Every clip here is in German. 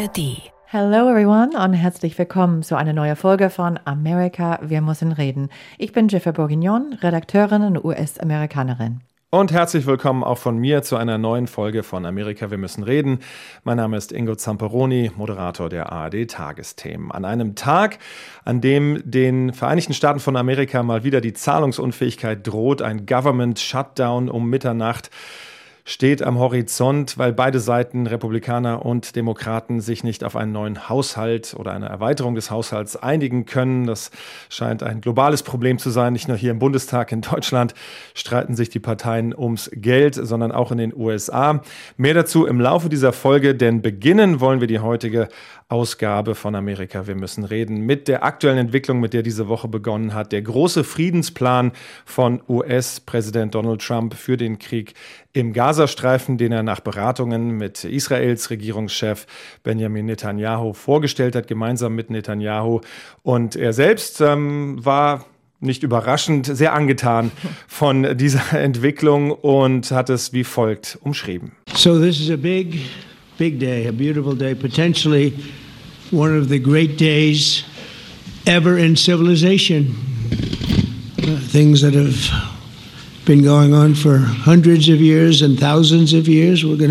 ARD. Hello everyone und herzlich willkommen zu einer neuen Folge von Amerika, wir müssen reden. Ich bin Jennifer Bourguignon, Redakteurin und US-Amerikanerin. Und herzlich willkommen auch von mir zu einer neuen Folge von Amerika, wir müssen reden. Mein Name ist Ingo Zamperoni, Moderator der ARD-Tagesthemen. An einem Tag, an dem den Vereinigten Staaten von Amerika mal wieder die Zahlungsunfähigkeit droht, ein Government Shutdown um Mitternacht steht am Horizont, weil beide Seiten, Republikaner und Demokraten, sich nicht auf einen neuen Haushalt oder eine Erweiterung des Haushalts einigen können. Das scheint ein globales Problem zu sein. Nicht nur hier im Bundestag in Deutschland streiten sich die Parteien ums Geld, sondern auch in den USA. Mehr dazu im Laufe dieser Folge, denn beginnen wollen wir die heutige Ausgabe von Amerika, wir müssen reden, mit der aktuellen Entwicklung, mit der diese Woche begonnen hat. Der große Friedensplan von US-Präsident Donald Trump für den Krieg im Gazastreifen, den er nach Beratungen mit Israels Regierungschef Benjamin Netanyahu vorgestellt hat, gemeinsam mit Netanyahu. Und er selbst war nicht überraschend sehr angetan von dieser Entwicklung und hat es wie folgt umschrieben. So this is a big day, a beautiful day, potentially one of the great days ever in civilization. Things that have been going on for hundreds of years and thousands of years. We're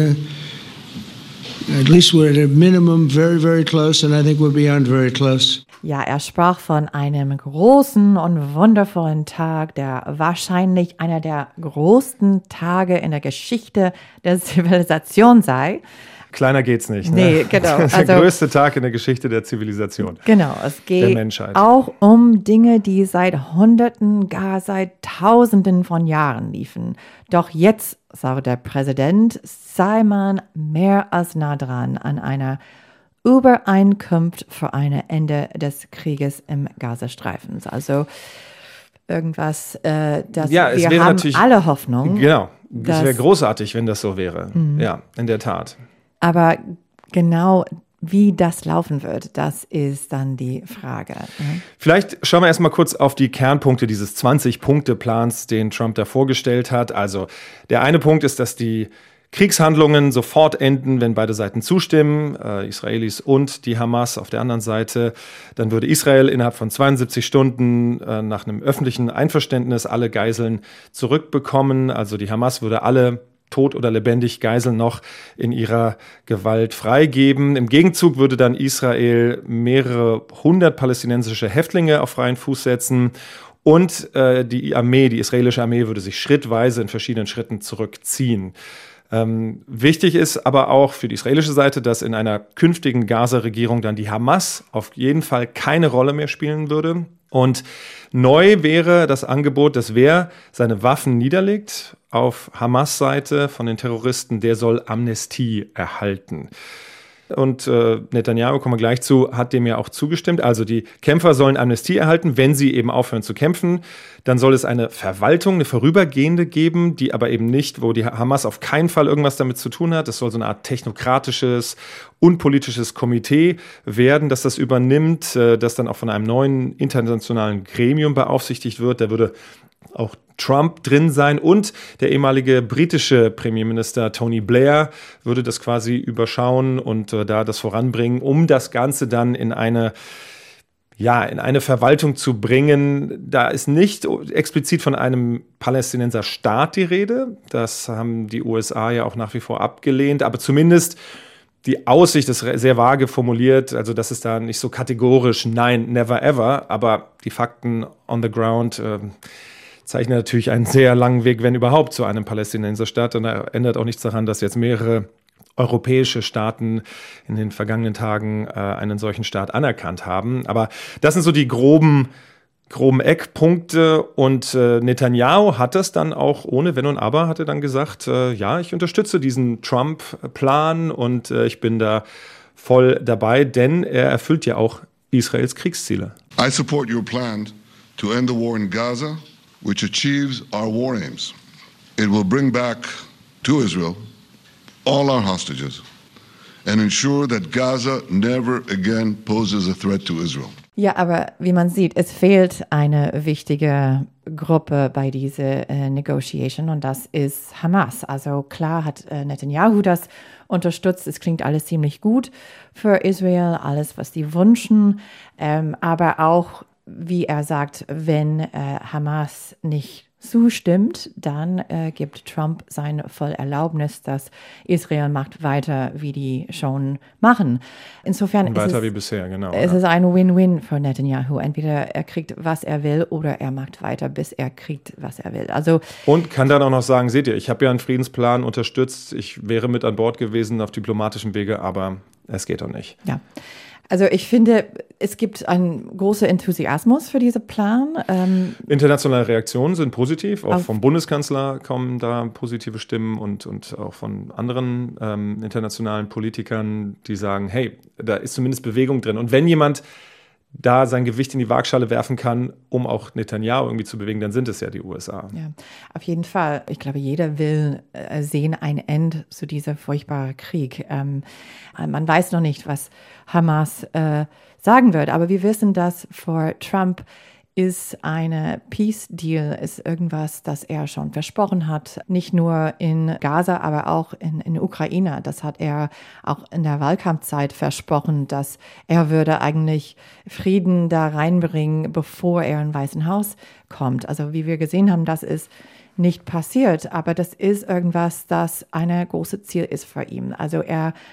at a minimum very, very close, and I think we're beyond very close. Ja, er sprach von einem großen und wundervollen Tag, der wahrscheinlich einer der größten Tage in der Geschichte der Zivilisation sei. Kleiner geht's nicht. Nee, ne? genau. Das ist der größte Tag in der Geschichte der Zivilisation. Genau, es geht der Menschheit. Auch um Dinge, die seit Hunderten, gar seit Tausenden von Jahren liefen. Doch jetzt, sagt der Präsident, sei man mehr als nah dran an einer Übereinkunft für ein Ende des Krieges im Gazastreifen. Also irgendwas, wir haben alle Hoffnung. Genau, das wäre großartig, wenn das so wäre. Ja, in der Tat. Aber genau wie das laufen wird, das ist dann die Frage. Vielleicht schauen wir erstmal kurz auf die Kernpunkte dieses 20-Punkte-Plans, den Trump da vorgestellt hat. Also der eine Punkt ist, dass die Kriegshandlungen sofort enden, wenn beide Seiten zustimmen, Israelis und die Hamas auf der anderen Seite. Dann würde Israel innerhalb von 72 Stunden nach einem öffentlichen Einverständnis alle Geiseln zurückbekommen. Also die Hamas würde alle tot oder lebendig Geiseln noch in ihrer Gewalt freigeben. Im Gegenzug würde dann Israel mehrere hundert palästinensische Häftlinge auf freien Fuß setzen. Und die israelische Armee würde sich schrittweise in verschiedenen Schritten zurückziehen. Wichtig ist aber auch für die israelische Seite, dass in einer künftigen Gaza-Regierung dann die Hamas auf jeden Fall keine Rolle mehr spielen würde. Und neu wäre das Angebot, dass wer seine Waffen niederlegt auf Hamas-Seite von den Terroristen, der soll Amnestie erhalten. Und Netanyahu, kommen wir gleich zu, hat dem ja auch zugestimmt. Also die Kämpfer sollen Amnestie erhalten, wenn sie eben aufhören zu kämpfen. Dann soll es eine Verwaltung, eine vorübergehende geben, die aber eben nicht, wo die Hamas auf keinen Fall irgendwas damit zu tun hat. Es soll so eine Art technokratisches, unpolitisches Komitee werden, das das übernimmt, das dann auch von einem neuen internationalen Gremium beaufsichtigt wird. Da würde auch Trump drin sein und der ehemalige britische Premierminister Tony Blair würde das quasi überschauen und da das voranbringen, um das Ganze dann in eine Verwaltung zu bringen. Da ist nicht explizit von einem Palästinenserstaat die Rede. Das haben die USA ja auch nach wie vor abgelehnt, aber zumindest die Aussicht ist sehr vage formuliert, also das ist da nicht so kategorisch, nein, never ever, aber die Fakten on the ground zeichnet natürlich einen sehr langen Weg, wenn überhaupt, zu einem Palästinenserstaat. Und da ändert auch nichts daran, dass jetzt mehrere europäische Staaten in den vergangenen Tagen einen solchen Staat anerkannt haben. Aber das sind so die groben Eckpunkte. Und Netanyahu hat das dann auch ohne Wenn und Aber, hat er dann gesagt, ja, ich unterstütze diesen Trump-Plan und ich bin da voll dabei, denn er erfüllt ja auch Israels Kriegsziele. I support your plan to end the war in Gaza, which achieves our war aims. It will bring back to Israel all our hostages and ensure that Gaza never again poses a threat to Israel. Ja, aber wie man sieht, es fehlt eine wichtige Gruppe bei dieser Negotiation und das ist Hamas. Also klar hat Netanyahu das unterstützt. Es klingt alles ziemlich gut für Israel, alles, was die wünschen. Aber auch, wie er sagt, wenn Hamas nicht zustimmt, dann gibt Trump seine Vollerlaubnis, dass Israel macht weiter, wie die schon machen. Insofern weiter wie bisher, genau. Es ist ein Win-Win für Netanyahu. Entweder er kriegt, was er will, oder er macht weiter, bis er kriegt, was er will. Also, und kann dann auch noch sagen, seht ihr, ich habe ja einen Friedensplan unterstützt, ich wäre mit an Bord gewesen auf diplomatischem Wege, aber es geht doch nicht. Ja. Also ich finde, es gibt einen großen Enthusiasmus für diesen Plan. Internationale Reaktionen sind positiv. Auch vom Bundeskanzler kommen da positive Stimmen und auch von anderen internationalen Politikern, die sagen, hey, da ist zumindest Bewegung drin. Und wenn jemand da sein Gewicht in die Waagschale werfen kann, um auch Netanyahu irgendwie zu bewegen, dann sind es ja die USA. Ja, auf jeden Fall. Ich glaube, jeder will sehen ein Ende zu diesem furchtbaren Krieg. Man weiß noch nicht, was Hamas sagen wird, aber wir wissen, dass für Trump ist eine Peace Deal, ist irgendwas, das er schon versprochen hat, nicht nur in Gaza, aber auch in Ukraine. Das hat er auch in der Wahlkampfzeit versprochen, dass er würde eigentlich Frieden da reinbringen, bevor er im Weißen Haus kommt. Also wie wir gesehen haben, das ist nicht passiert, aber das ist irgendwas, das ein großes Ziel ist für ihn. Also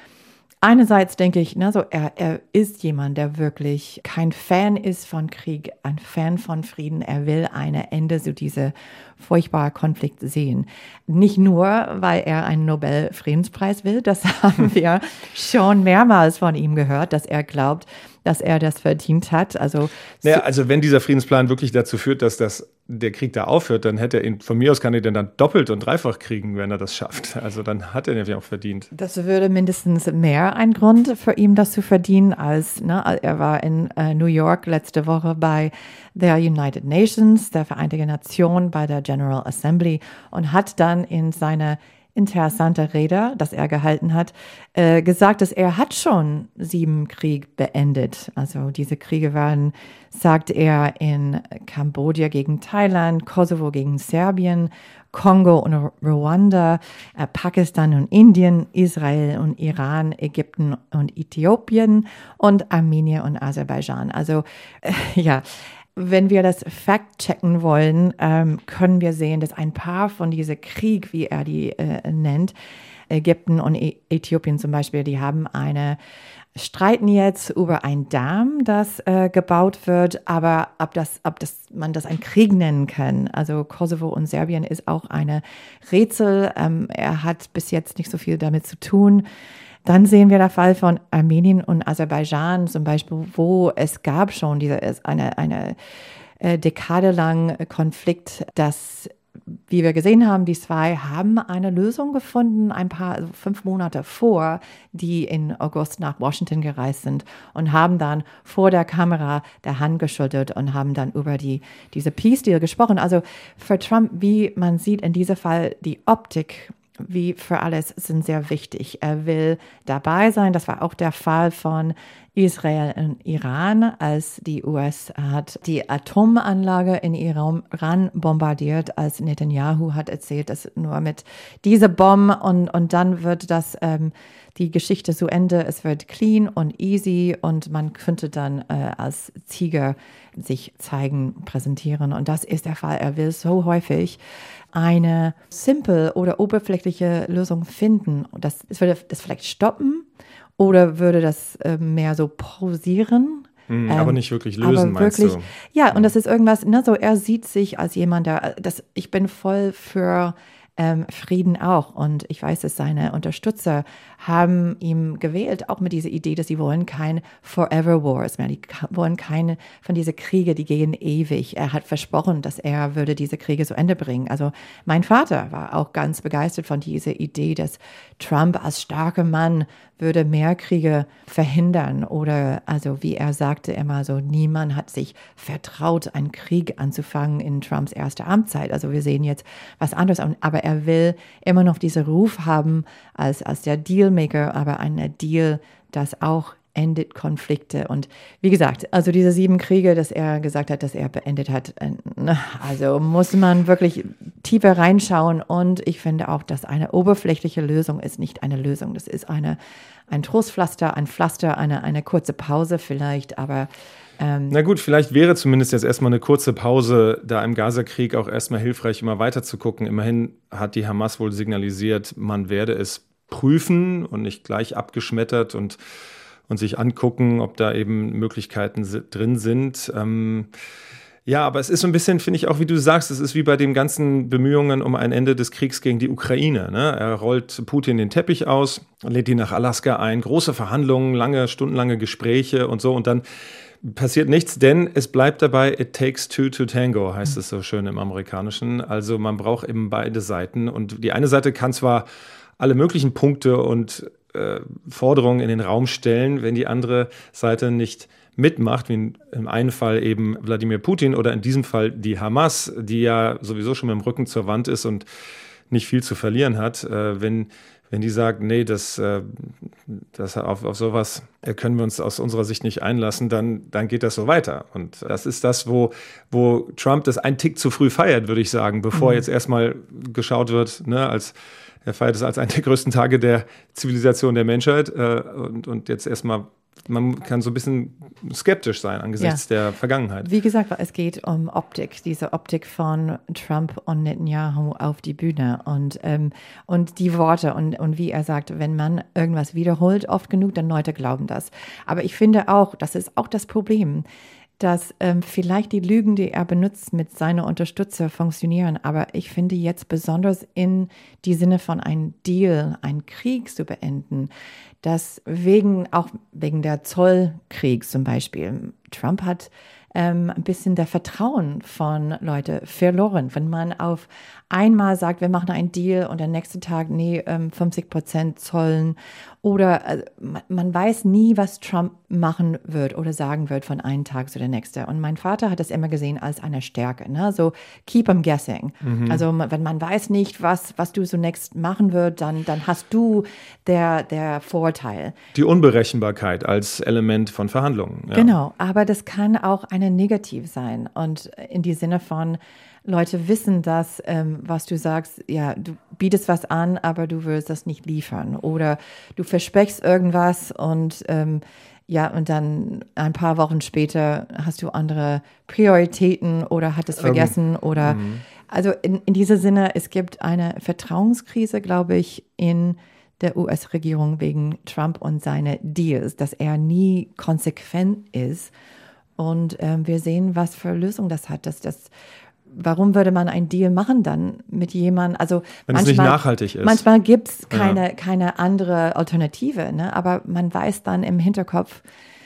einerseits denke ich, er ist jemand, der wirklich kein Fan ist von Krieg, ein Fan von Frieden. Er will ein Ende zu diesem furchtbaren Konflikt sehen. Nicht nur, weil er einen Nobel-Friedenspreis will, das haben wir schon mehrmals von ihm gehört, dass er glaubt, dass er das verdient hat. Also wenn dieser Friedensplan wirklich dazu führt, dass der Krieg da aufhört, dann hätte er ihn, von mir aus kann er den dann doppelt und dreifach kriegen, wenn er das schafft. Also dann hat er den ja auch verdient. Das würde mindestens mehr ein Grund für ihn, das zu verdienen, als er war in New York letzte Woche bei der United Nations, der Vereinten Nationen, bei der General Assembly und hat dann in seiner interessante Rede, das er gehalten hat, gesagt, dass er hat schon 7 Kriege beendet. Also diese Kriege waren, sagt er, in Kambodscha gegen Thailand, Kosovo gegen Serbien, Kongo und Ruanda, Pakistan und Indien, Israel und Iran, Ägypten und Äthiopien und Armenien und Aserbaidschan. Also wenn wir das fact-checken wollen, können wir sehen, dass ein paar von diesen Krieg, wie er die nennt, Ägypten und Äthiopien zum Beispiel, die haben streiten jetzt über einen Damm, das gebaut wird, aber ob man das ein Krieg nennen kann. Also Kosovo und Serbien ist auch eine Rätsel. Er hat bis jetzt nicht so viel damit zu tun. Dann sehen wir den Fall von Armenien und Aserbaidschan zum Beispiel, wo es gab schon eine Dekade lang Konflikt, das, wie wir gesehen haben, die zwei haben eine Lösung gefunden, 5 Monate vor, die in August nach Washington gereist sind und haben dann vor der Kamera der Hand geschüttelt und haben dann über diese Peace Deal gesprochen. Also für Trump, wie man sieht in diesem Fall, die Optik wie für alles sind sehr wichtig. Er will dabei sein. Das war auch der Fall von Israel und Iran, als die US hat die Atomanlage in Iran bombardiert, als Netanyahu hat erzählt, dass nur mit dieser Bombe und dann wird die Geschichte zu Ende. Es wird clean und easy und man könnte dann als Sieger sich zeigen, präsentieren. Und das ist der Fall. Er will so häufig eine simple oder oberflächliche Lösung finden. Würde das vielleicht stoppen oder würde das mehr so pausieren? Aber nicht wirklich lösen, meinst du? Ja, und das ist irgendwas, er sieht sich als jemand, ich bin voll für Frieden auch. Und ich weiß, dass seine Unterstützer haben ihn gewählt, auch mit dieser Idee, dass sie wollen kein Forever Wars mehr. Die wollen keine von diesen Kriege, die gehen ewig. Er hat versprochen, dass er würde diese Kriege zu Ende bringen. Also mein Vater war auch ganz begeistert von dieser Idee, dass Trump als starker Mann würde mehr Kriege verhindern oder, also wie er sagte immer so, niemand hat sich vertraut, einen Krieg anzufangen in Trumps erster Amtszeit. Also wir sehen jetzt was anderes, aber er will immer noch diesen Ruf haben als der Dealmaker, aber ein Deal, das auch endet Konflikte. Und wie gesagt, also diese 7 Kriege, dass er gesagt hat, dass er beendet hat, also muss man wirklich tiefer reinschauen. Und ich finde auch, dass eine oberflächliche Lösung ist nicht eine Lösung. Das ist ein Trostpflaster, ein Pflaster, eine kurze Pause vielleicht, aber na gut, vielleicht wäre zumindest jetzt erstmal eine kurze Pause da im Gaza-Krieg auch erstmal hilfreich, immer weiter zu gucken. Immerhin hat die Hamas wohl signalisiert, man werde es prüfen und nicht gleich abgeschmettert und sich angucken, ob da eben Möglichkeiten drin sind. Ja, aber es ist so ein bisschen, finde ich auch, wie du sagst, es ist wie bei den ganzen Bemühungen um ein Ende des Kriegs gegen die Ukraine. Ne? Er rollt Putin den Teppich aus, lädt ihn nach Alaska ein, große Verhandlungen, stundenlange Gespräche und so, und dann passiert nichts, denn es bleibt dabei, it takes two to tango, heißt es so schön im Amerikanischen. Also man braucht eben beide Seiten, und die eine Seite kann zwar alle möglichen Punkte und Forderungen in den Raum stellen, wenn die andere Seite nicht mitmacht, wie im einen Fall eben Wladimir Putin oder in diesem Fall die Hamas, die ja sowieso schon mit dem Rücken zur Wand ist und nicht viel zu verlieren hat, wenn die sagt, nee, das auf sowas können wir uns aus unserer Sicht nicht einlassen, dann geht das so weiter. Und das ist das, wo Trump das einen Tick zu früh feiert, würde ich sagen, bevor jetzt erstmal geschaut wird, ne, er feiert es als einen der größten Tage der Zivilisation der Menschheit, und jetzt erstmal, man kann so ein bisschen skeptisch sein angesichts der Vergangenheit. Wie gesagt, es geht um Optik, diese Optik von Trump und Netanyahu auf die Bühne und die Worte und wie er sagt, wenn man irgendwas wiederholt oft genug, dann Leute glauben das. Aber ich finde auch, das ist auch das Problem, dass vielleicht die Lügen, die er benutzt mit seinen Unterstützern, funktionieren. Aber ich finde jetzt besonders in die Sinne von einem Deal, einen Krieg zu beenden, dass auch wegen der Zollkrieg zum Beispiel, Trump hat ein bisschen der Vertrauen von Leuten verloren. Wenn man auf einmal sagt, wir machen einen Deal und der nächste Tag, 50% Zollen. Oder man weiß nie, was Trump machen wird oder sagen wird von einem Tag zu der nächsten. Und mein Vater hat das immer gesehen als eine Stärke. Ne? So, keep them guessing. Also wenn man weiß nicht, was du zunächst machen wird, dann hast du der Vorteil. Die Unberechenbarkeit als Element von Verhandlungen. Ja. Genau, aber das kann auch eine negativ sein. Und in die Sinne von, Leute wissen das, was du sagst, ja, du bietest was an, aber du willst das nicht liefern. Oder du versprichst irgendwas und und dann ein paar Wochen später hast du andere Prioritäten oder hattest vergessen. Also in diesem Sinne, es gibt eine Vertrauenskrise, glaube ich, in der US-Regierung wegen Trump und seine Deals, dass er nie konsequent ist. Und wir sehen, was für Lösung das hat, warum würde man einen Deal machen dann mit jemandem? Also wenn es nicht nachhaltig ist. Manchmal gibt es keine andere Alternative, ne? Aber man weiß dann im Hinterkopf,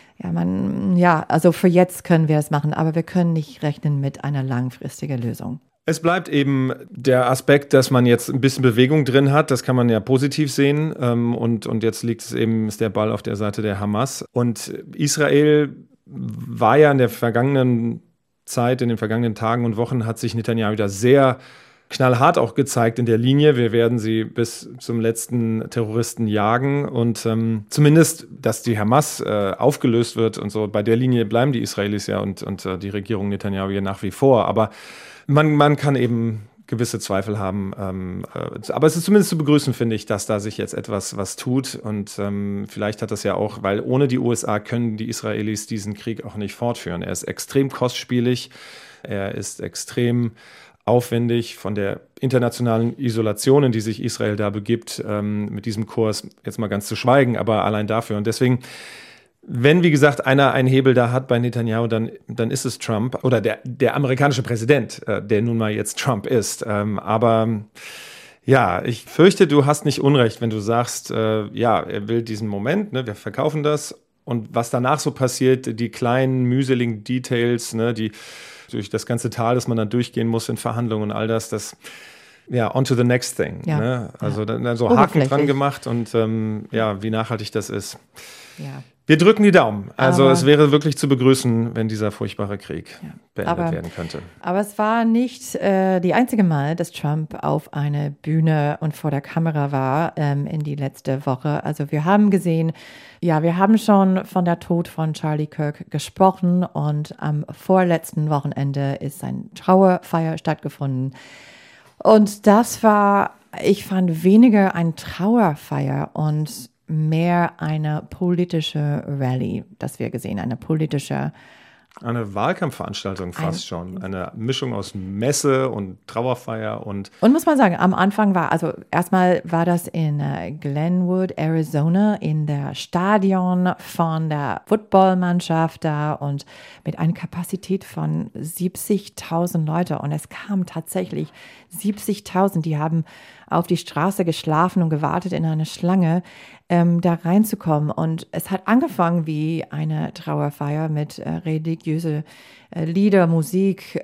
also für jetzt können wir es machen, aber wir können nicht rechnen mit einer langfristigen Lösung. Es bleibt eben der Aspekt, dass man jetzt ein bisschen Bewegung drin hat. Das kann man ja positiv sehen. Und jetzt ist der Ball auf der Seite der Hamas. Und Israel war ja in der vergangenen Zeit, in den vergangenen Tagen und Wochen hat sich Netanyahu wieder sehr knallhart auch gezeigt in der Linie. Wir werden sie bis zum letzten Terroristen jagen und zumindest, dass die Hamas aufgelöst wird und so. Bei der Linie bleiben die Israelis ja und die Regierung Netanyahu ja nach wie vor. Aber man kann eben gewisse Zweifel haben. Aber es ist zumindest zu begrüßen, finde ich, dass da sich jetzt was tut. Und vielleicht hat das ja auch, weil ohne die USA können die Israelis diesen Krieg auch nicht fortführen. Er ist extrem kostspielig, er ist extrem aufwendig von der internationalen Isolation, in die sich Israel da begibt, mit diesem Kurs jetzt mal ganz zu schweigen, aber allein dafür. Und deswegen, wenn, wie gesagt, einer einen Hebel da hat bei Netanyahu, dann ist es Trump oder der amerikanische Präsident, der nun mal jetzt Trump ist. Aber ja, ich fürchte, du hast nicht Unrecht, wenn du sagst, er will diesen Moment, ne, wir verkaufen das. Und was danach so passiert, die kleinen, mühseligen Details, ne, die durch das ganze Tal, das man dann durchgehen muss in Verhandlungen und all das on to the next thing. Ja, ne? Also dann so Haken dran gemacht und wie nachhaltig das ist. Ja. Wir drücken die Daumen. Also Aber es wäre wirklich zu begrüßen, wenn dieser furchtbare Krieg beendet werden könnte. Aber es war nicht die einzige Mal, dass Trump auf einer Bühne und vor der Kamera war in die letzte Woche. Also wir haben gesehen, wir haben schon von der Tod von Charlie Kirk gesprochen und am vorletzten Wochenende ist eine Trauerfeier stattgefunden. Und das war, ich fand, weniger eine Trauerfeier und mehr eine politische Rallye, das wir gesehen, eine Wahlkampfveranstaltung fast schon. Eine Mischung aus Messe und Trauerfeier und muss man sagen, am Anfang erstmal war das in Glenwood, Arizona, in der Stadion von der Footballmannschaft da und mit einer Kapazität von 70.000 Leute. Und es kamen tatsächlich 70.000, die haben auf die Straße geschlafen und gewartet in eine Schlange, da reinzukommen. Und es hat angefangen wie eine Trauerfeier mit religiöse Lieder, Musik,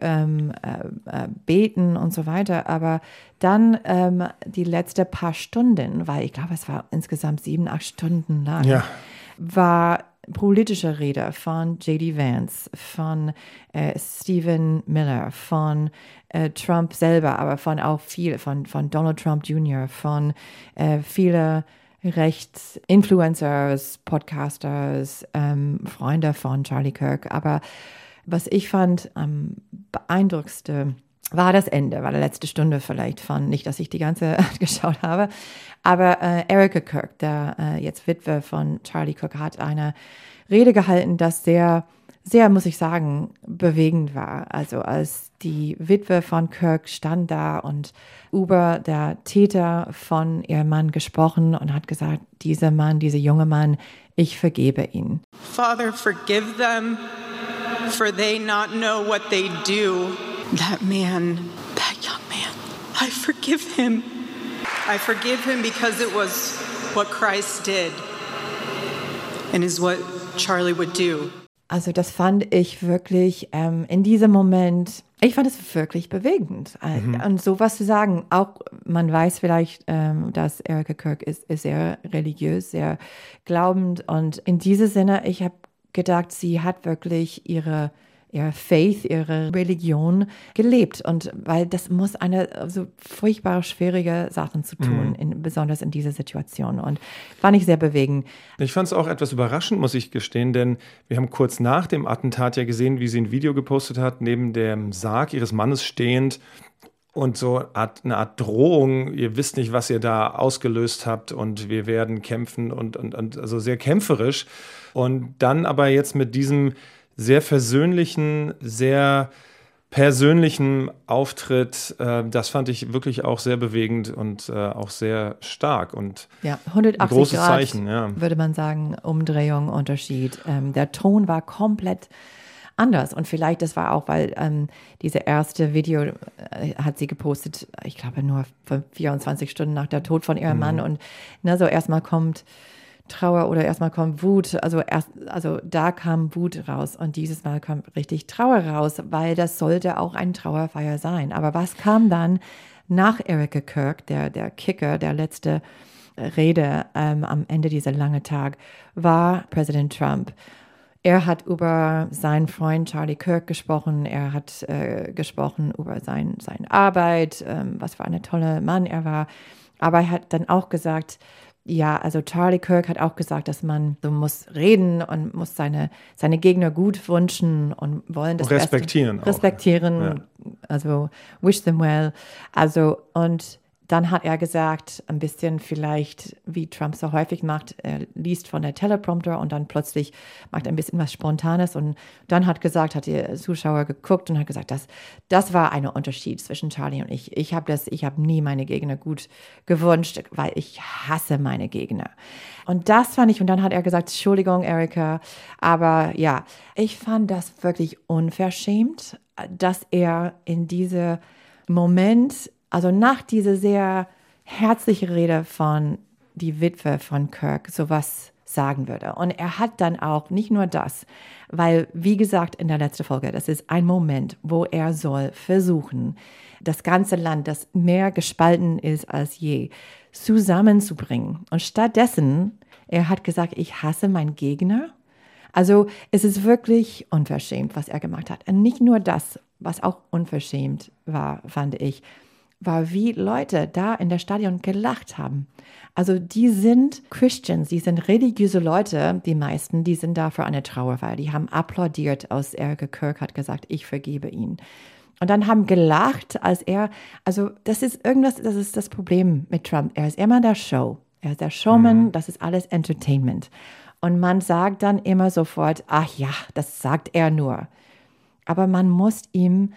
Beten und so weiter. Aber dann die letzten paar Stunden, weil ich glaube, es war insgesamt 7-8 Stunden lang, war politische Rede von J.D. Vance, von Stephen Miller, von Trump selber, aber von Donald Trump Jr., von viele Rechtsinfluencers, Podcasters, Freunde von Charlie Kirk. Aber was ich fand am beeindruckendsten war das Ende, war die letzte Stunde vielleicht nicht, dass ich die ganze geschaut habe, aber Erica Kirk, der jetzt Witwe von Charlie Kirk, hat eine Rede gehalten, das sehr, sehr, muss ich sagen, bewegend war. Also als die Witwe von Kirk stand da und über der Täter von ihrem Mann gesprochen und hat gesagt, dieser junge Mann, ich vergebe ihn. Father, forgive them, for they not know what they do. That young man, I forgive him. I forgive him because it was what Christ did and is what Charlie would do. Also das fand ich wirklich in diesem Moment, ich fand es wirklich bewegend. Und sowas zu sagen, auch man weiß vielleicht, dass Erica Kirk ist sehr religiös, sehr glaubend. Und in diesem Sinne, ich habe gedacht, sie hat wirklich ihre Faith, ihre Religion gelebt. Und weil das muss eine so furchtbar schwierige Sachen zu tun, besonders in dieser Situation. Und fand ich sehr bewegend. Ich fand es auch etwas überraschend, muss ich gestehen, denn wir haben kurz nach dem Attentat ja gesehen, wie sie ein Video gepostet hat, neben dem Sarg ihres Mannes stehend und so eine Art Drohung, ihr wisst nicht, was ihr da ausgelöst habt und wir werden kämpfen und also sehr kämpferisch. Und dann aber jetzt mit diesem sehr versöhnlichen, sehr persönlichen Auftritt, das fand ich wirklich auch sehr bewegend und auch sehr stark und 180 ein großes Grad, Zeichen, würde man sagen, Umdrehung, Unterschied. Der Ton war komplett anders und vielleicht das war auch, weil diese erste Video hat sie gepostet, ich glaube nur 24 Stunden nach der Tod von ihrem Mann und so erstmal kommt Trauer oder erstmal kommt Wut, also da kam Wut raus und dieses Mal kommt richtig Trauer raus, weil das sollte auch eine Trauerfeier sein. Aber was kam dann nach Erica Kirk, der Kicker, der letzte Rede am Ende dieser langen Tag, war Präsident Trump. Er hat über seinen Freund Charlie Kirk gesprochen, er hat gesprochen über seine Arbeit, was für ein toller Mann er war, aber er hat dann auch gesagt, also Charlie Kirk hat auch gesagt, dass man so muss reden und muss seine Gegner gut wünschen und wollen das respektieren. Respektieren, also wish them well. Also und dann hat er gesagt, ein bisschen vielleicht, wie Trump so häufig macht, er liest von der Teleprompter und dann plötzlich macht er ein bisschen was Spontanes und dann hat die Zuschauer geguckt und hat gesagt, das war ein Unterschied zwischen Charlie und ich. Ich habe nie meine Gegner gut gewünscht, weil ich hasse meine Gegner. Und das fand ich, und dann hat er gesagt, Entschuldigung, Erica, aber ich fand das wirklich unverschämt, dass er in diesem Moment, also nach dieser sehr herzlichen Rede von die Witwe von Kirk sowas sagen würde. Und er hat dann auch nicht nur das, weil, wie gesagt, in der letzten Folge, das ist ein Moment, wo er soll versuchen, das ganze Land, das mehr gespalten ist als je, zusammenzubringen. Und stattdessen Er hat gesagt, ich hasse meinen Gegner. Also es ist wirklich unverschämt, was er gemacht hat. Und nicht nur das, was auch unverschämt war, fand ich, war, wie Leute da in der Stadion gelacht haben. Also die sind Christians, die sind religiöse Leute, die meisten, die sind da für eine Trauerfeier. Die haben applaudiert, als Eric Kirk hat gesagt, ich vergebe ihn. Und dann haben gelacht, als also das ist das Problem mit Trump. Er ist immer der Show. Er ist der Showman, das ist alles Entertainment. Und man sagt dann immer sofort, ach ja, das sagt er nur. Aber man muss ihm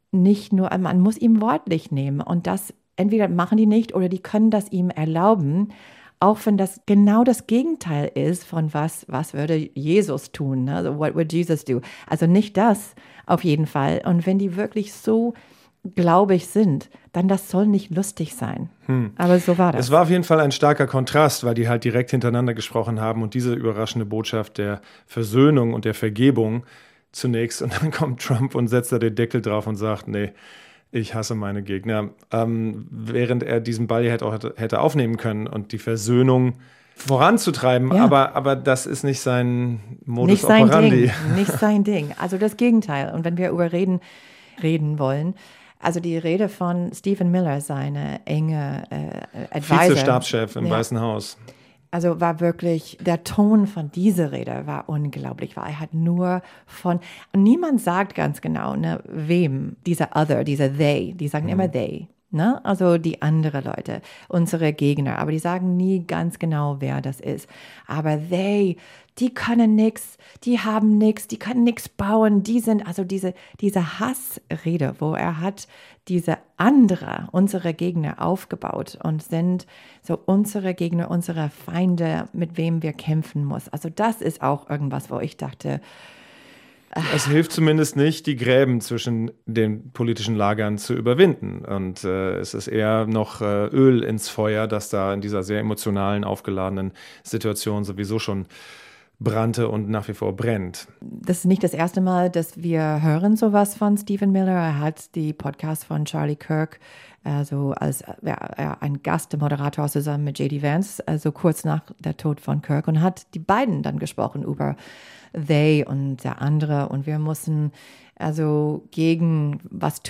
wörtlich nehmen. Und das entweder machen die nicht oder die können das ihm erlauben, auch wenn das genau das Gegenteil ist von was würde Jesus tun, ne? Also what would Jesus do? Also nicht das auf jeden Fall. Und wenn die wirklich so gläubig sind, dann das soll nicht lustig sein. Aber so war das. Es war auf jeden Fall ein starker Kontrast, weil die halt direkt hintereinander gesprochen haben und diese überraschende Botschaft der Versöhnung und der Vergebung zunächst. Und dann kommt Trump und setzt da den Deckel drauf und sagt, nee, ich hasse meine Gegner. Während er diesen Ball hätte aufnehmen können und die Versöhnung voranzutreiben. Ja. Aber das ist nicht sein Modus operandi. Nicht sein Ding. Also das Gegenteil. Und wenn wir über reden wollen, also die Rede von Stephen Miller, seine enge Advisor. Vize-Stabschef im Weißen Haus. Also war wirklich, der Ton von dieser Rede war unglaublich, weil er hat nur niemand sagt ganz genau, ne, wem, dieser they, die sagen immer they, ne, also die anderen Leute, unsere Gegner, aber die sagen nie ganz genau, wer das ist. Aber die können nichts, die haben nichts, die können nichts bauen, die sind, also diese Hassrede, wo er hat unsere Gegner aufgebaut und sind so unsere Gegner, unsere Feinde, mit wem wir kämpfen müssen. Also das ist auch irgendwas, wo ich dachte, es hilft zumindest nicht, die Gräben zwischen den politischen Lagern zu überwinden. Und es ist eher noch Öl ins Feuer, das da in dieser sehr emotionalen, aufgeladenen Situation sowieso schon brannte und nach wie vor brennt. Das ist nicht das erste Mal, dass wir hören sowas von Stephen Miller. Er hat die Podcast von Charlie Kirk, also als ein Gastmoderator zusammen mit J.D. Vance, also kurz nach der Tod von Kirk, und hat die beiden dann gesprochen über they und der andere. Und wir mussten also gegen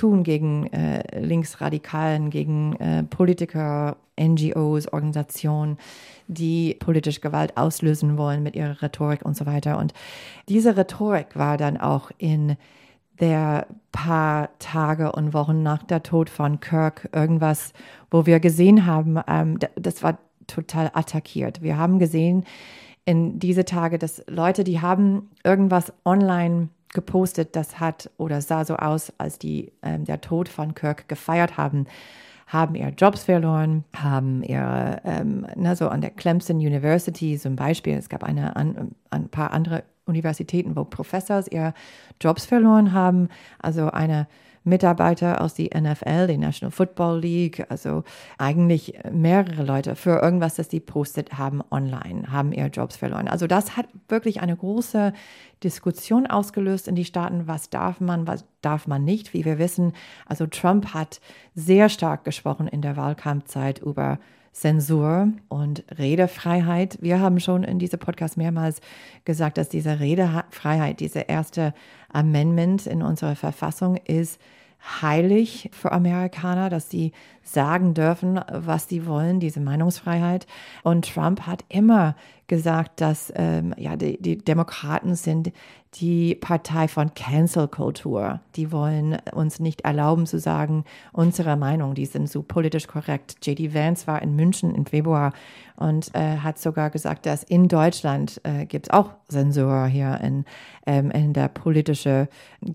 Linksradikalen, gegen Politiker, NGOs, Organisationen, die politische Gewalt auslösen wollen mit ihrer Rhetorik und so weiter. Und diese Rhetorik war dann auch in der paar Tage und Wochen nach der Tod von Kirk irgendwas, wo wir gesehen haben, das war total attackiert. Wir haben gesehen in diese Tage, dass Leute, die haben irgendwas online gepostet, das hat oder sah so aus, als die der Tod von Kirk gefeiert haben ihre Jobs verloren, haben ihre, so an der Clemson University zum Beispiel, es gab ein paar andere Universitäten, wo Professors ihre Jobs verloren haben, also eine Mitarbeiter aus der NFL, die National Football League, also eigentlich mehrere Leute für irgendwas, das die postet haben online, haben ihre Jobs verloren. Also das hat wirklich eine große Diskussion ausgelöst in die Staaten, was darf man nicht, wie wir wissen. Also Trump hat sehr stark gesprochen in der Wahlkampfzeit über Zensur und Redefreiheit. Wir haben schon in diesem Podcast mehrmals gesagt, dass diese Redefreiheit, diese erste Amendment in unserer Verfassung ist heilig für Amerikaner, dass sie sagen dürfen, was sie wollen, diese Meinungsfreiheit. Und Trump hat immer gesagt, dass die Demokraten sind die Partei von Cancel-Kultur. Die wollen uns nicht erlauben zu sagen, unsere Meinung, die sind so politisch korrekt. J.D. Vance war in München im Februar und hat sogar gesagt, dass in Deutschland gibt es auch Zensur hier in der politische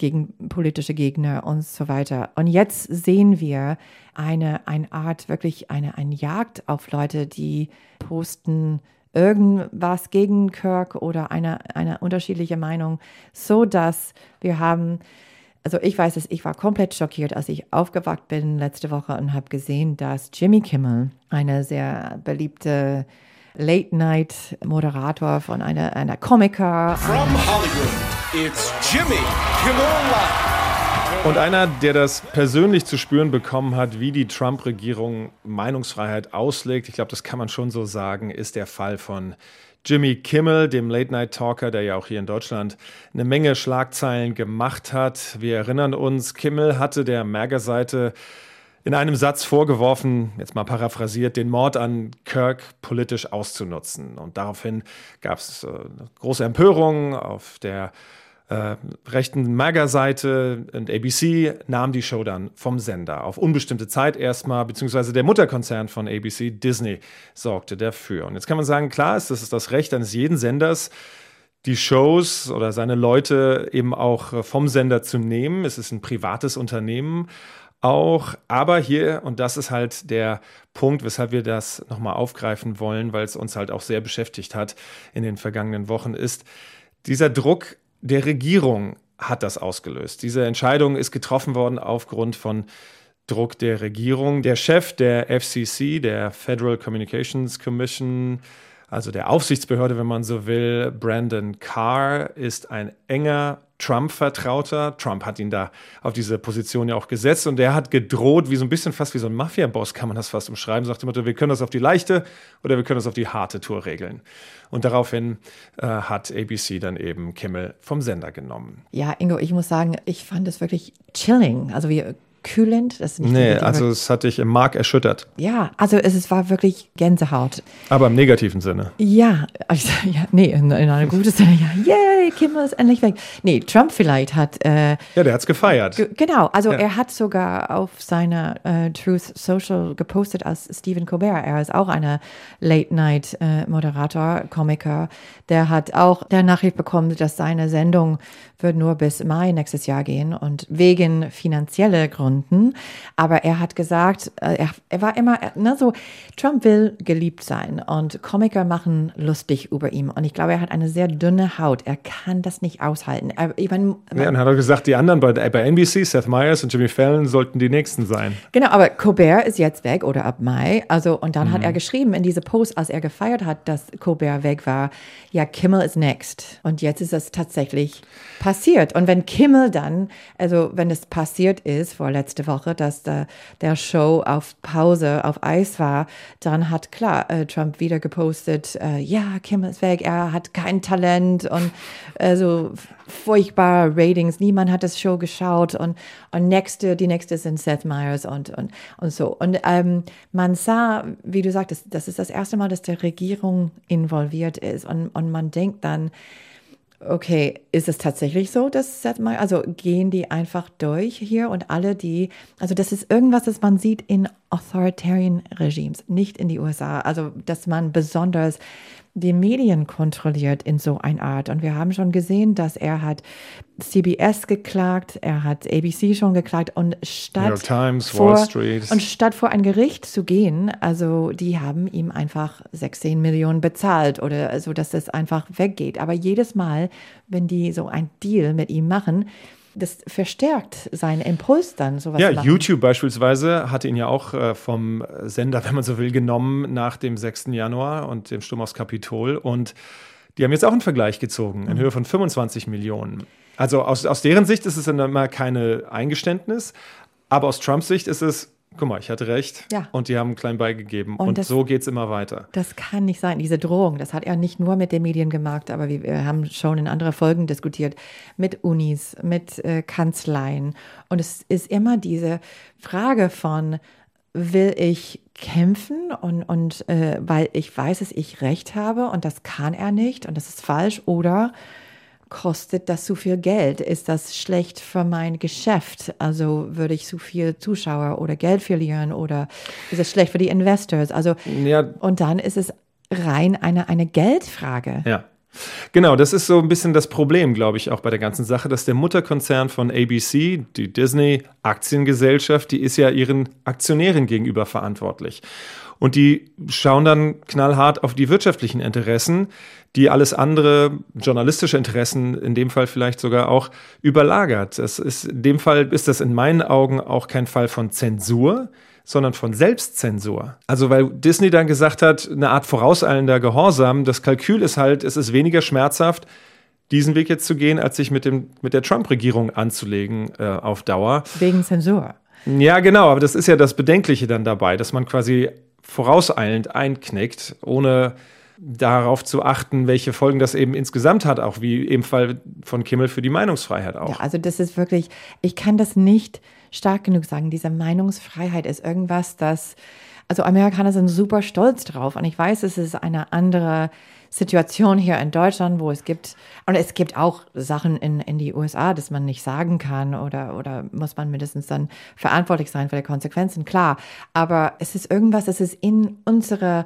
Gegner und so weiter. Und jetzt sehen wir eine Art, wirklich eine Jagd auf Leute, die posten irgendwas gegen Kirk oder eine unterschiedliche Meinung, so dass wir haben, also ich weiß es, ich war komplett schockiert, als ich aufgewacht bin letzte Woche und habe gesehen, dass Jimmy Kimmel, eine sehr beliebte Late-Night-Moderator von einer Komiker. From Hollywood, it's Jimmy Kimmel Live. Und einer, der das persönlich zu spüren bekommen hat, wie die Trump-Regierung Meinungsfreiheit auslegt, ich glaube, das kann man schon so sagen, ist der Fall von Jimmy Kimmel, dem Late-Night-Talker, der ja auch hier in Deutschland eine Menge Schlagzeilen gemacht hat. Wir erinnern uns, Kimmel hatte der MAGA-Seite in einem Satz vorgeworfen, jetzt mal paraphrasiert, den Mord an Kirk politisch auszunutzen. Und daraufhin gab es große Empörung auf der rechten MAGA-Seite, und ABC nahm die Show dann vom Sender auf unbestimmte Zeit erstmal, beziehungsweise der Mutterkonzern von ABC, Disney, sorgte dafür. Und jetzt kann man sagen, klar ist, das ist das Recht eines jeden Senders, die Shows oder seine Leute eben auch vom Sender zu nehmen. Es ist ein privates Unternehmen auch, aber hier, und das ist halt der Punkt, weshalb wir das nochmal aufgreifen wollen, weil es uns halt auch sehr beschäftigt hat in den vergangenen Wochen, ist dieser Druck der Regierung hat das ausgelöst. Diese Entscheidung ist getroffen worden aufgrund von Druck der Regierung. Der Chef der FCC, der Federal Communications Commission, also der Aufsichtsbehörde, wenn man so will, Brandon Carr, ist ein enger Trump-Vertrauter. Trump hat ihn da auf diese Position ja auch gesetzt und der hat gedroht, wie so ein bisschen fast wie so ein Mafia-Boss, kann man das fast umschreiben, sagt immer, wir können das auf die leichte oder wir können das auf die harte Tour regeln. Und daraufhin hat ABC dann eben Kimmel vom Sender genommen. Ja, Ingo, ich muss sagen, ich fand es wirklich chilling, also wie kühlend. Das ist nicht also es hat dich im Mark erschüttert. Ja, also es war wirklich Gänsehaut. Aber im negativen Sinne. Ja, in einer guten Sinne, ja, yay, Kimmel ist endlich weg. Nee, Trump vielleicht hat... der hat's gefeiert. Genau, also er hat sogar auf seiner Truth Social gepostet als Stephen Colbert. Er ist auch eine Late-Night-Moderator, Komiker. Der hat auch der Nachricht bekommen, dass seine Sendung wird nur bis Mai nächstes Jahr gehen und wegen finanzieller Gründen. Aber er hat gesagt, er war immer, so, Trump will geliebt sein und Komiker machen lustig über ihn. Und ich glaube, er hat eine sehr dünne Haut. Er kann das nicht aushalten. Und hat er gesagt, die anderen bei NBC, Seth Meyers und Jimmy Fallon, sollten die nächsten sein. Genau, aber Colbert ist jetzt weg oder ab Mai. Also, und dann hat er geschrieben in diese Post, als er gefeiert hat, dass Colbert weg war, ja, Kimmel is next. Und jetzt ist es tatsächlich passiert. Und wenn Kimmel dann, also wenn es passiert ist, vor letzte Woche, dass der Show auf Pause, auf Eis war, dann hat klar Trump wieder gepostet, ja, Kimmel ist weg, er hat kein Talent und so furchtbare Ratings, niemand hat das Show geschaut und die nächste sind Seth Meyers und so. Und man sah, wie du sagtest, das ist das erste Mal, dass die Regierung involviert ist und man denkt dann, okay, ist es tatsächlich so, dass Seth Meyers, also gehen die einfach durch hier und alle also das ist irgendwas, das man sieht in authoritarian Regimes, nicht in die USA, also dass man besonders die Medien kontrolliert in so einer Art. Und wir haben schon gesehen, dass er hat CBS geklagt, er hat ABC schon geklagt und New York Times, Wall Street. Und statt vor ein Gericht zu gehen, also die haben ihm einfach 16 Millionen bezahlt oder so, dass das einfach weggeht. Aber jedes Mal, wenn die so ein Deal mit ihm machen, das verstärkt seinen Impuls dann, sowas zu machen. YouTube beispielsweise hatte ihn ja auch vom Sender, wenn man so will, genommen nach dem 6. Januar und dem Sturm aufs Kapitol. Und die haben jetzt auch einen Vergleich gezogen in Höhe von 25 Millionen. Also aus deren Sicht ist es dann immer keine Eingeständnis, aber aus Trumps Sicht ist es, guck mal, ich hatte recht und die haben klein beigegeben und so geht es immer weiter. Das kann nicht sein, diese Drohung, das hat er nicht nur mit den Medien gemacht, aber wir haben schon in anderen Folgen diskutiert, mit Unis, mit Kanzleien und es ist immer diese Frage von, will ich kämpfen und weil ich weiß, dass ich recht habe und das kann er nicht und das ist falsch oder kostet das zu viel Geld? Ist das schlecht für mein Geschäft? Also würde ich zu viel Zuschauer oder Geld verlieren oder ist es schlecht für die Investors? Also und dann ist es rein eine Geldfrage. Ja. Genau, das ist so ein bisschen das Problem, glaube ich, auch bei der ganzen Sache, dass der Mutterkonzern von ABC, die Disney-Aktiengesellschaft, die ist ja ihren Aktionären gegenüber verantwortlich. Und die schauen dann knallhart auf die wirtschaftlichen Interessen, die alles andere, journalistische Interessen, in dem Fall vielleicht sogar auch überlagert. In dem Fall ist das in meinen Augen auch kein Fall von Zensur, sondern von Selbstzensur. Also weil Disney dann gesagt hat, eine Art vorauseilender Gehorsam, das Kalkül ist halt, es ist weniger schmerzhaft, diesen Weg jetzt zu gehen, als sich mit der Trump-Regierung anzulegen auf Dauer. Wegen Zensur. Ja, genau, aber das ist ja das Bedenkliche dann dabei, dass man quasi vorauseilend einknickt, ohne darauf zu achten, welche Folgen das eben insgesamt hat, auch wie im Fall von Kimmel für die Meinungsfreiheit auch. Ja, also das ist wirklich, ich kann das nicht stark genug sagen, diese Meinungsfreiheit ist irgendwas, also Amerikaner sind super stolz drauf und ich weiß, es ist eine andere Situation hier in Deutschland, wo es gibt auch Sachen in die USA, dass man nicht sagen kann oder muss man mindestens dann verantwortlich sein für die Konsequenzen, klar, aber es ist irgendwas, es ist in unsere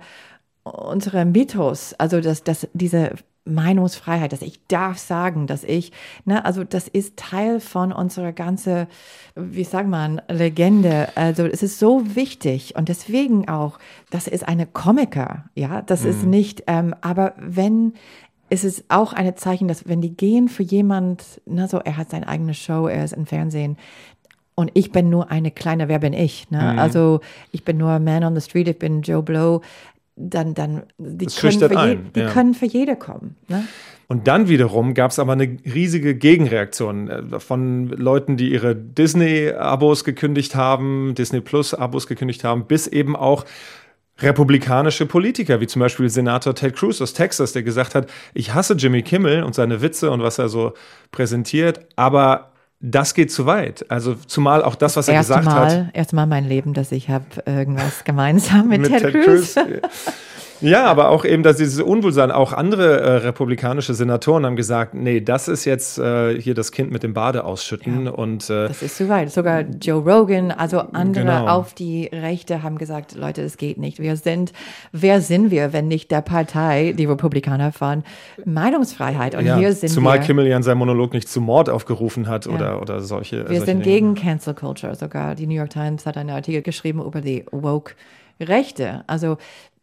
Mythos, also diese Meinungsfreiheit, dass ich darf sagen, dass ich, also das ist Teil von unserer ganzen, wie sagt man, Legende. Also es ist so wichtig und deswegen auch, das ist eine Komiker, ja, das ist nicht, aber es ist auch ein Zeichen, dass wenn die gehen für jemand, so er hat seine eigene Show, er ist im Fernsehen, und ich bin nur eine kleine, wer bin ich? Also ich bin nur Man on the Street, ich bin Joe Blow. Dann die können für jede kommen. Ne? Und dann wiederum gab es aber eine riesige Gegenreaktion von Leuten, die ihre Disney-Abos gekündigt haben, Disney-Plus-Abos gekündigt haben, bis eben auch republikanische Politiker, wie zum Beispiel Senator Ted Cruz aus Texas, der gesagt hat, ich hasse Jimmy Kimmel und seine Witze und was er so präsentiert, aber das geht zu weit. Also zumal auch das, was er gesagt hat. Erstmal mein Leben, dass ich habe irgendwas gemeinsam mit Ted Cruz. Ja, aber auch eben, dass dieses Unwohlsein, auch andere republikanische Senatoren haben gesagt, nee, das ist jetzt hier das Kind mit dem Bade ausschütten. Ja, und das ist zu weit. Sogar Joe Rogan, also andere auf die Rechte haben gesagt, Leute, das geht nicht. Wer sind wir, wenn nicht der Partei, die Republikaner von Meinungsfreiheit? Und hier sind zumal Kimmel ja in seinem Monolog nicht zu Mord aufgerufen hat oder solche. Wir sind gegen Cancel Culture. Sogar die New York Times hat einen Artikel geschrieben über die woke Rechte. Also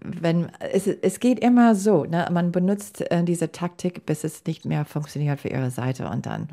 es geht immer so, man benutzt diese Taktik, bis es nicht mehr funktioniert für ihre Seite und dann.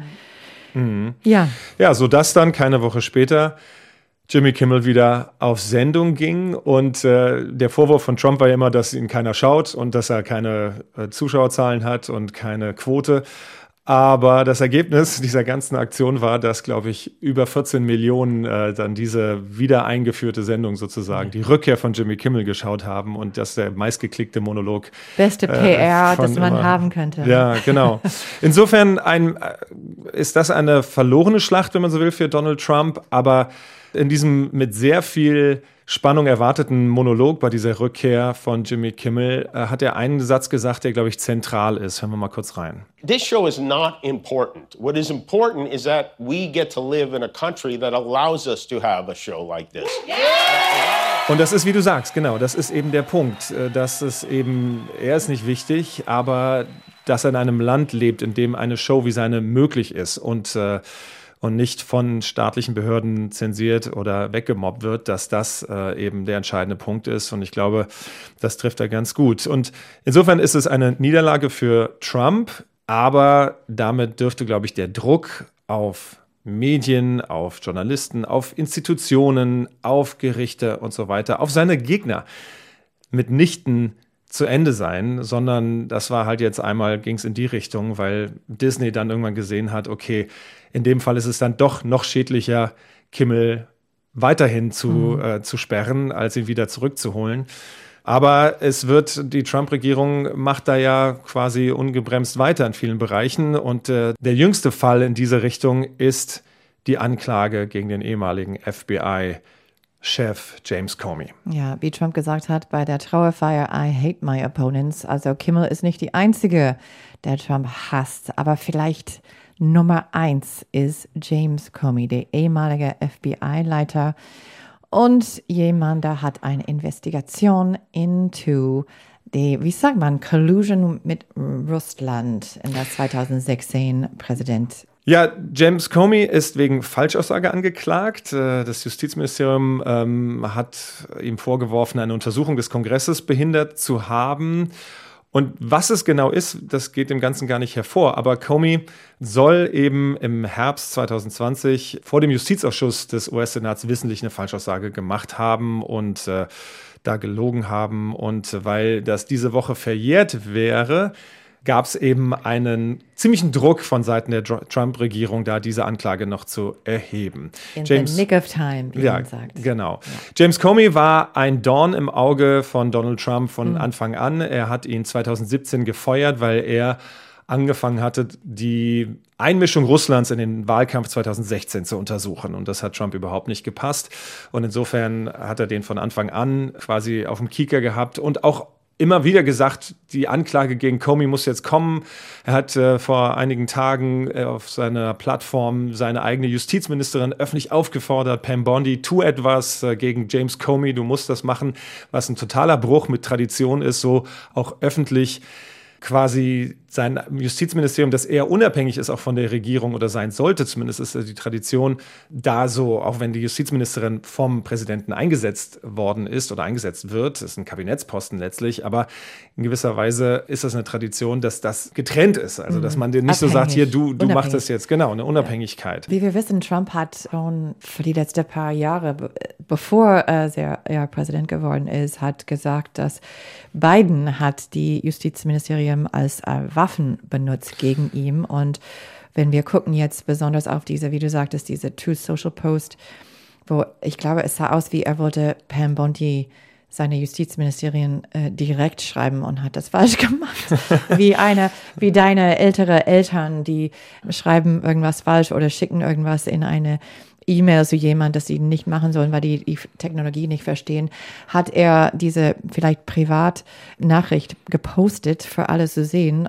Ja, sodass dann keine Woche später Jimmy Kimmel wieder auf Sendung ging und der Vorwurf von Trump war ja immer, dass ihn keiner schaut und dass er keine Zuschauerzahlen hat und keine Quote. Aber das Ergebnis dieser ganzen Aktion war, dass, glaube ich, über 14 Millionen dann diese wieder eingeführte Sendung sozusagen, die Rückkehr von Jimmy Kimmel geschaut haben und das der meistgeklickte Monolog. Beste PR, das man haben könnte. Ja, genau. Insofern ist das eine verlorene Schlacht, wenn man so will, für Donald Trump, aber in diesem mit sehr viel Spannung erwarteten Monolog bei dieser Rückkehr von Jimmy Kimmel hat er einen Satz gesagt, der, glaube ich, zentral ist. Hören wir mal kurz rein. This show is not important. What is important is that we get to live in a country that allows us to have a show like this. Und das ist, wie du sagst, genau, das ist eben der Punkt, dass es eben, er ist nicht wichtig, aber dass er in einem Land lebt, in dem eine Show wie seine möglich ist und nicht von staatlichen Behörden zensiert oder weggemobbt wird, dass das eben der entscheidende Punkt ist. Und ich glaube, das trifft er ganz gut. Und insofern ist es eine Niederlage für Trump, aber damit dürfte, glaube ich, der Druck auf Medien, auf Journalisten, auf Institutionen, auf Gerichte und so weiter, auf seine Gegner mitnichten zu Ende sein, sondern das war halt jetzt einmal, ging es in die Richtung, weil Disney dann irgendwann gesehen hat, okay, in dem Fall ist es dann doch noch schädlicher, Kimmel weiterhin zu sperren, als ihn wieder zurückzuholen. Aber die Trump-Regierung macht da ja quasi ungebremst weiter in vielen Bereichen. Und der jüngste Fall in diese Richtung ist die Anklage gegen den ehemaligen FBI-Chef James Comey. Ja, wie Trump gesagt hat bei der Trauerfeier, I hate my opponents. Also Kimmel ist nicht die Einzige, der Trump hasst. Aber vielleicht Nummer 1 ist James Comey, der ehemalige FBI-Leiter. Und jemand, der hat eine Investigation into die, wie sagt man, Collusion mit Russland in der 2016 Präsident. Ja, James Comey ist wegen Falschaussage angeklagt. Das Justizministerium hat ihm vorgeworfen, eine Untersuchung des Kongresses behindert zu haben. Und was es genau ist, das geht dem Ganzen gar nicht hervor. Aber Comey soll eben im Herbst 2020 vor dem Justizausschuss des US-Senats wissentlich eine Falschaussage gemacht haben und da gelogen haben. Und weil das diese Woche verjährt wäre, gab es eben einen ziemlichen Druck von Seiten der Trump-Regierung, da diese Anklage noch zu erheben. In the nick of time, wie man sagt. Genau. Ja. James Comey war ein Dorn im Auge von Donald Trump von Anfang an. Er hat ihn 2017 gefeuert, weil er angefangen hatte, die Einmischung Russlands in den Wahlkampf 2016 zu untersuchen. Und das hat Trump überhaupt nicht gepasst. Und insofern hat er den von Anfang an quasi auf dem Kieker gehabt und auch immer wieder gesagt, die Anklage gegen Comey muss jetzt kommen. Er hat vor einigen Tagen auf seiner Plattform seine eigene Justizministerin öffentlich aufgefordert, Pam Bondi, tu etwas gegen James Comey, du musst das machen, was ein totaler Bruch mit Tradition ist, so auch öffentlich quasi sein Justizministerium, das eher unabhängig ist auch von der Regierung oder sein sollte, zumindest ist die Tradition da so, auch wenn die Justizministerin vom Präsidenten eingesetzt worden ist oder eingesetzt wird, das ist ein Kabinettsposten letztlich, aber in gewisser Weise ist das eine Tradition, dass das getrennt ist, also dass man dir nicht so sagt, hier, du machst das jetzt, genau, eine Unabhängigkeit. Wie wir wissen, Trump hat schon für die letzten paar Jahre, bevor er Präsident geworden ist, hat gesagt, dass Biden hat die Justizministerium als Waffen benutzt gegen ihn. Und wenn wir gucken jetzt besonders auf diese, wie du sagtest, diese Truth Social Post, wo ich glaube, es sah aus, wie er wollte Pam Bondi seine Justizministerien direkt schreiben und hat das falsch gemacht. wie deine ältere Eltern, die schreiben irgendwas falsch oder schicken irgendwas in eine E-Mail zu jemandem, das sie nicht machen sollen, weil die Technologie nicht verstehen, hat er diese vielleicht Privatnachricht gepostet für alle zu sehen.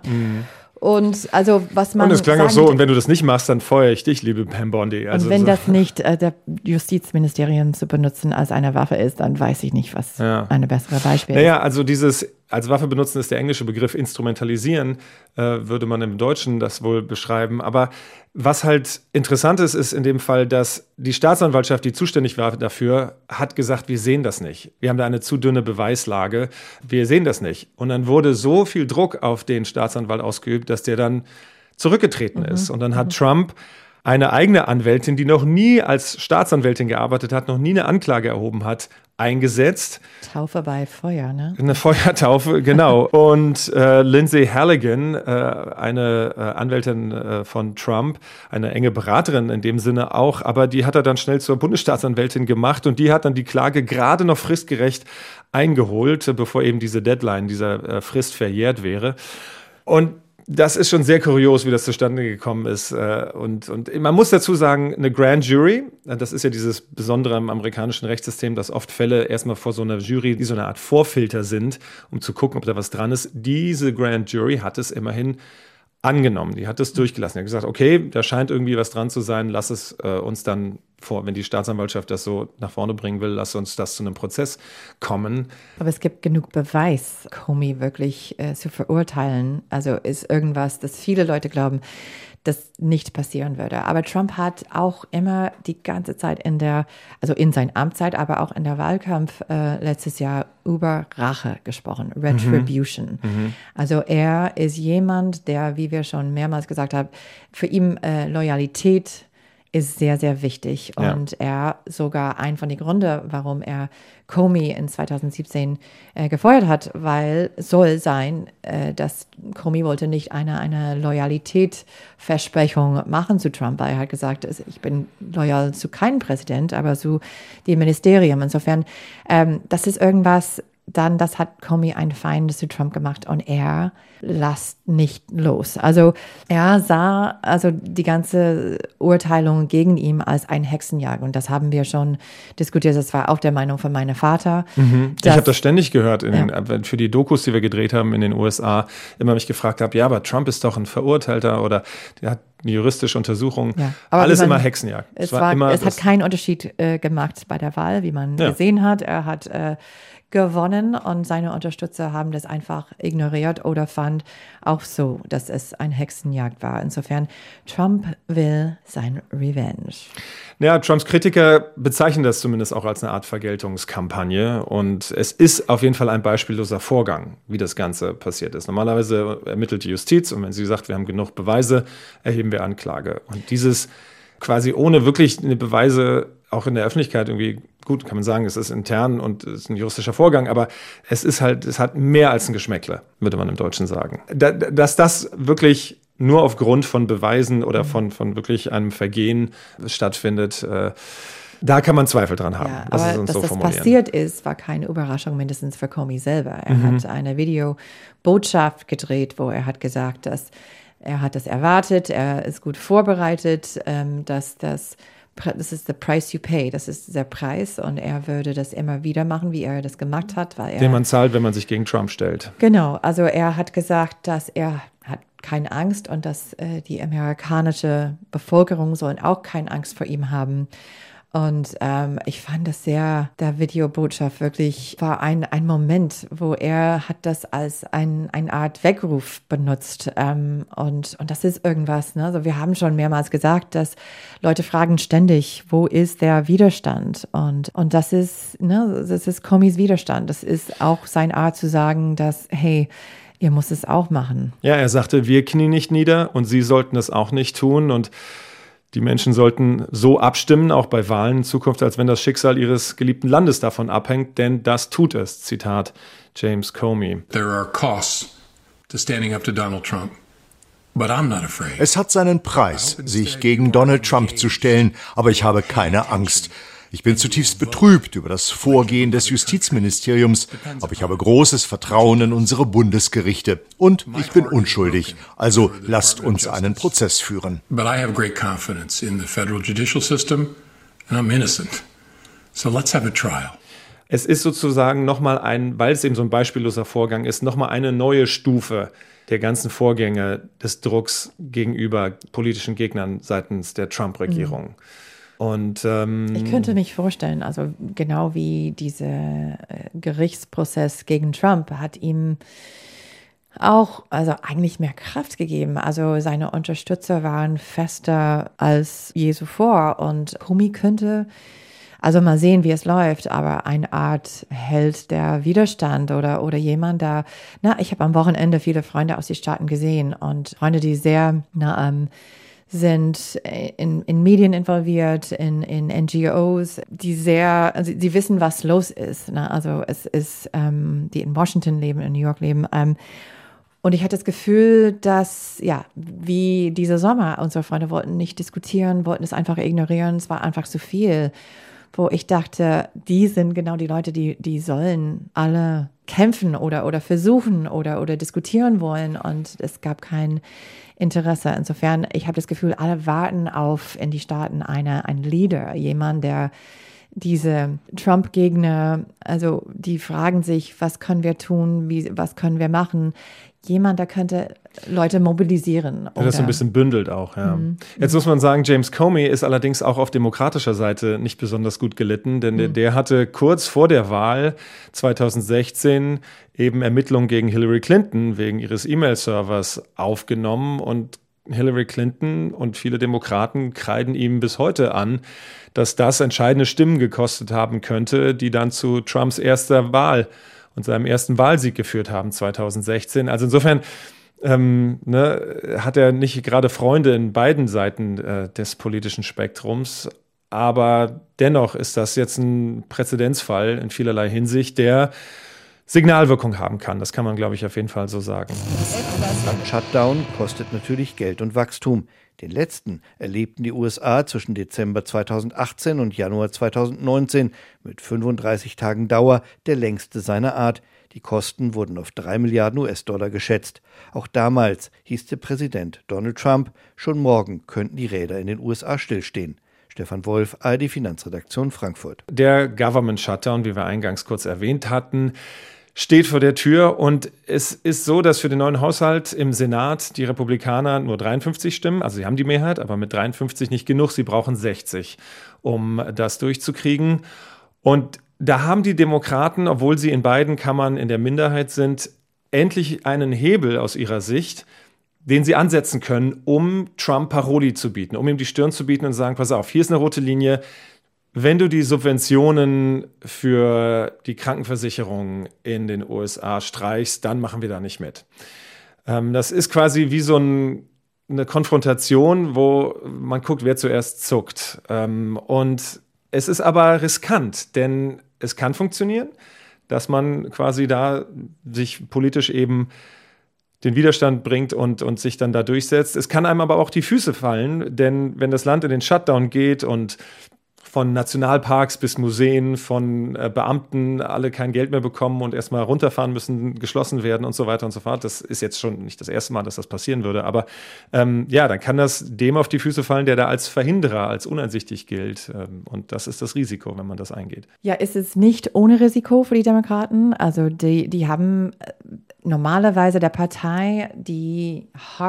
Und also was man. Und es klang auch so, und wenn du das nicht machst, dann feuere ich dich, liebe Pam Bondi. Also und wenn das nicht der Justizministerium zu benutzen als eine Waffe ist, dann weiß ich nicht, was eine bessere Beispiel ist. Naja, also dieses als Waffe benutzen ist der englische Begriff instrumentalisieren, würde man im Deutschen das wohl beschreiben. Aber was halt interessant ist in dem Fall, dass die Staatsanwaltschaft, die zuständig war dafür, hat gesagt, wir sehen das nicht. Wir haben da eine zu dünne Beweislage. Wir sehen das nicht. Und dann wurde so viel Druck auf den Staatsanwalt ausgeübt, dass der dann zurückgetreten ist. Und dann hat Trump eine eigene Anwältin, die noch nie als Staatsanwältin gearbeitet hat, noch nie eine Anklage erhoben hat, eingesetzt. Taufe bei Feuer, ne? Eine Feuertaufe, genau. Und Lindsay Halligan, eine Anwältin von Trump, eine enge Beraterin in dem Sinne auch, aber die hat er dann schnell zur Bundesstaatsanwältin gemacht und die hat dann die Klage gerade noch fristgerecht eingeholt, bevor eben diese Deadline, dieser Frist verjährt wäre. Und das ist schon sehr kurios, wie das zustande gekommen ist. Und man muss dazu sagen, eine Grand Jury, das ist ja dieses Besondere im amerikanischen Rechtssystem, dass oft Fälle erstmal vor so einer Jury, die so eine Art Vorfilter sind, um zu gucken, ob da was dran ist. Diese Grand Jury hat es immerhin angenommen. Die hat es durchgelassen. Die hat gesagt, okay, da scheint irgendwie was dran zu sein, lass es uns dann vor, wenn die Staatsanwaltschaft das so nach vorne bringen will, lass uns das zu einem Prozess kommen. Aber es gibt genug Beweis, Comey wirklich zu verurteilen. Also ist irgendwas, das viele Leute glauben, das nicht passieren würde. Aber Trump hat auch immer die ganze Zeit in seiner Amtszeit, aber auch in der Wahlkampf letztes Jahr über Rache gesprochen, Retribution. Also er ist jemand, der, wie wir schon mehrmals gesagt haben, für ihn Loyalität ist sehr, sehr wichtig. Und er sogar ein von den Gründen, warum er Comey in 2017 gefeuert hat, weil soll sein, dass Comey wollte nicht eine Loyalitätsversprechung machen zu Trump, weil er hat gesagt, ich bin loyal zu keinem Präsident, aber zu dem Ministerium. Insofern, das ist irgendwas, dann das hat Comey ein Feind zu Trump gemacht und er lässt nicht los. Also er sah die ganze Urteilung gegen ihn als ein Hexenjagd und das haben wir schon diskutiert. Das war auch der Meinung von meinem Vater. Ich habe das ständig gehört für die Dokus, die wir gedreht haben in den USA, immer mich gefragt habe, ja, aber Trump ist doch ein Verurteilter oder der hat eine juristische Untersuchung. Ja, alles immer Hexenjagd. Es hat keinen Unterschied gemacht bei der Wahl, wie man gesehen hat. Er hat gewonnen und seine Unterstützer haben das einfach ignoriert oder fand auch so, dass es ein Hexenjagd war. Insofern, Trump will sein Revenge. Ja, Trumps Kritiker bezeichnen das zumindest auch als eine Art Vergeltungskampagne und es ist auf jeden Fall ein beispielloser Vorgang, wie das Ganze passiert ist. Normalerweise ermittelt die Justiz und wenn sie sagt, wir haben genug Beweise, erheben wir Anklage. Und dieses quasi ohne wirklich eine Beweise auch in der Öffentlichkeit irgendwie gut, kann man sagen, es ist intern und es ist ein juristischer Vorgang, aber es hat mehr als ein Geschmäckle, würde man im Deutschen sagen. Dass das wirklich nur aufgrund von Beweisen oder von wirklich einem Vergehen stattfindet, da kann man Zweifel dran haben. Ja, aber dass das passiert ist, war keine Überraschung, mindestens für Comey selber. Er hat eine Videobotschaft gedreht, wo er hat gesagt, dass er hat das erwartet, er ist gut vorbereitet, dass das ist the price you pay, das ist der Preis und er würde das immer wieder machen, wie er das gemacht hat. Den man zahlt, wenn man sich gegen Trump stellt. Genau, also er hat gesagt, dass er hat keine Angst und dass die amerikanische Bevölkerung soll auch keine Angst vor ihm haben. Und ich fand das der Videobotschaft wirklich war ein Moment, wo er hat das als eine Art Weckruf benutzt. Und das ist irgendwas, ne? Also wir haben schon mehrmals gesagt, dass Leute fragen ständig, wo ist der Widerstand? Und das ist Comeys Widerstand. Das ist auch seine Art zu sagen, dass, hey, ihr müsst es auch machen. Ja, er sagte, wir knien nicht nieder und Sie sollten es auch nicht tun. Und die Menschen sollten so abstimmen, auch bei Wahlen in Zukunft, als wenn das Schicksal ihres geliebten Landes davon abhängt, denn das tut es. Zitat James Comey. There are costs to standing up to Donald Trump, but I'm not afraid. Es hat seinen Preis, sich gegen Donald Trump zu stellen, aber ich habe keine Angst. Ich bin zutiefst betrübt über das Vorgehen des Justizministeriums, aber ich habe großes Vertrauen in unsere Bundesgerichte. Und ich bin unschuldig. Also lasst uns einen Prozess führen. But I have great confidence in the federal judicial system and I'm innocent. So let's have a trial. Es ist sozusagen nochmal weil es eben so ein beispielloser Vorgang ist, nochmal eine neue Stufe der ganzen Vorgänge des Drucks gegenüber politischen Gegnern seitens der Trump-Regierung. Und ich könnte mich vorstellen, also genau wie dieser Gerichtsprozess gegen Trump hat ihm auch, also eigentlich mehr Kraft gegeben. Also seine Unterstützer waren fester als je zuvor und Comey könnte, also mal sehen, wie es läuft, aber eine Art Held der Widerstand oder jemand, ich habe am Wochenende viele Freunde aus den Staaten gesehen und Freunde, die sehr, sind in Medien involviert, in NGOs, die sie wissen, was los ist. Ne? Also es ist, die in Washington leben, in New York leben. Und ich hatte das Gefühl, dass, wie dieser Sommer, unsere Freunde wollten nicht diskutieren, wollten es einfach ignorieren, es war einfach zu viel. Wo ich dachte, die sind genau die Leute, die sollen alle kämpfen oder versuchen oder diskutieren wollen. Und es gab kein Interesse. Insofern, ich habe das Gefühl, alle warten auf in die Staaten einen Leader, jemand, der diese Trump-Gegner, also die fragen sich, was können wir tun, was können wir machen? Jemand, der könnte Leute mobilisieren. Der das so ein bisschen bündelt auch, ja. Jetzt muss man sagen, James Comey ist allerdings auch auf demokratischer Seite nicht besonders gut gelitten, denn der hatte kurz vor der Wahl 2016 eben Ermittlungen gegen Hillary Clinton wegen ihres E-Mail-Servers aufgenommen und Hillary Clinton und viele Demokraten kreiden ihm bis heute an, dass das entscheidende Stimmen gekostet haben könnte, die dann zu Trumps erster Wahl und seinem ersten Wahlsieg geführt haben 2016. Also insofern hat er nicht gerade Freunde in beiden Seiten des politischen Spektrums. Aber dennoch ist das jetzt ein Präzedenzfall in vielerlei Hinsicht, der Signalwirkung haben kann. Das kann man, glaube ich, auf jeden Fall so sagen. Ein Shutdown kostet natürlich Geld und Wachstum. Den letzten erlebten die USA zwischen Dezember 2018 und Januar 2019 mit 35 Tagen Dauer, der längste seiner Art. Die Kosten wurden auf 3 Milliarden US-Dollar geschätzt. Auch damals hieß der Präsident Donald Trump, schon morgen könnten die Räder in den USA stillstehen. Stefan Wolf, ARD Finanzredaktion Frankfurt. Der Government Shutdown, wie wir eingangs kurz erwähnt hatten, steht vor der Tür und es ist so, dass für den neuen Haushalt im Senat die Republikaner nur 53 stimmen, also sie haben die Mehrheit, aber mit 53 nicht genug, sie brauchen 60, um das durchzukriegen. Und da haben die Demokraten, obwohl sie in beiden Kammern in der Minderheit sind, endlich einen Hebel aus ihrer Sicht, den sie ansetzen können, um Trump Paroli zu bieten, um ihm die Stirn zu bieten und sagen, pass auf, hier ist eine rote Linie. Wenn du die Subventionen für die Krankenversicherung in den USA streichst, dann machen wir da nicht mit. Das ist quasi wie so eine Konfrontation, wo man guckt, wer zuerst zuckt. Und Es ist aber riskant, denn es kann funktionieren, dass man quasi da sich politisch eben den Widerstand bringt und sich dann da durchsetzt. Es kann einem aber auch die Füße fallen, denn wenn das Land in den Shutdown geht und von Nationalparks bis Museen, von Beamten alle kein Geld mehr bekommen und erstmal runterfahren müssen, geschlossen werden und so weiter und so fort. Das ist jetzt schon nicht das erste Mal, dass das passieren würde. Aber dann kann das dem auf die Füße fallen, der da als Verhinderer, als uneinsichtig gilt. Und das ist das Risiko, wenn man das eingeht. Ja, ist es nicht ohne Risiko für die Demokraten? Also die haben normalerweise der Partei, die